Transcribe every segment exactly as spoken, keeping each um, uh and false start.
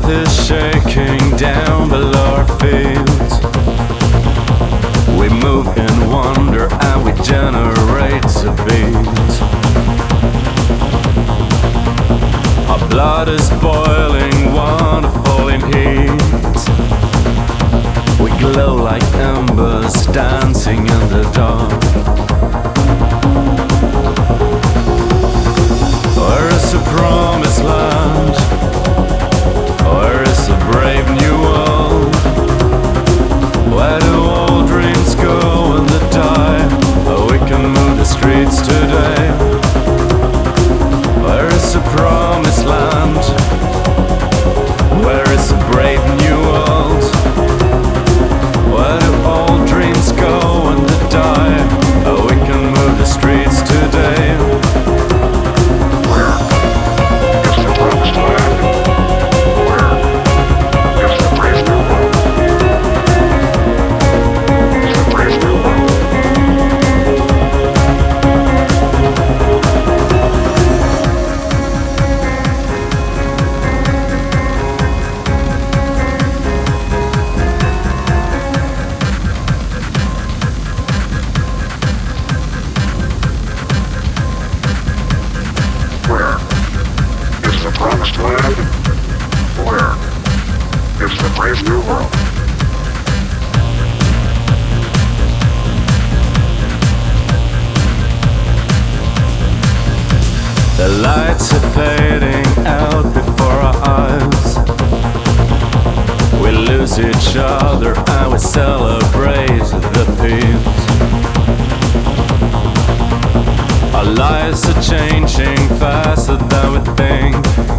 earth is shaking down below our feet. We move in wonder and we generate a beat. Our blood is boiling, wonderful in heat. We glow like embers dancing in the dark. Where is the promised land? Where is the brave new world? Where do all dreams go when they die? Oh, we can move the streets today. Where is the promised land? Where is the brave new world? Where do all dreams go when they die? Oh, we can move the streets today. Promised land? Where is the brave new world? The lights are fading out before our eyes. We lose each other and we celebrate the peace. Our lives are changing faster than we think.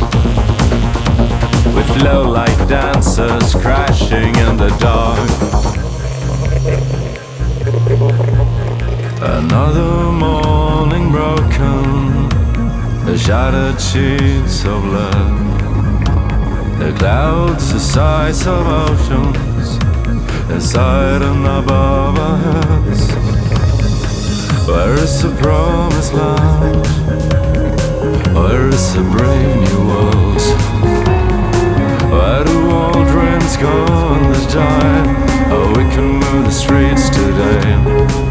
We flow like dancers crashing in the dark. Another morning broken, the shattered sheets of lead. The clouds the size of oceans, inside and above our heads. Where is the promised land? Where is the brave new world? Where do all dreams go when they die? Oh, we can move the streets today.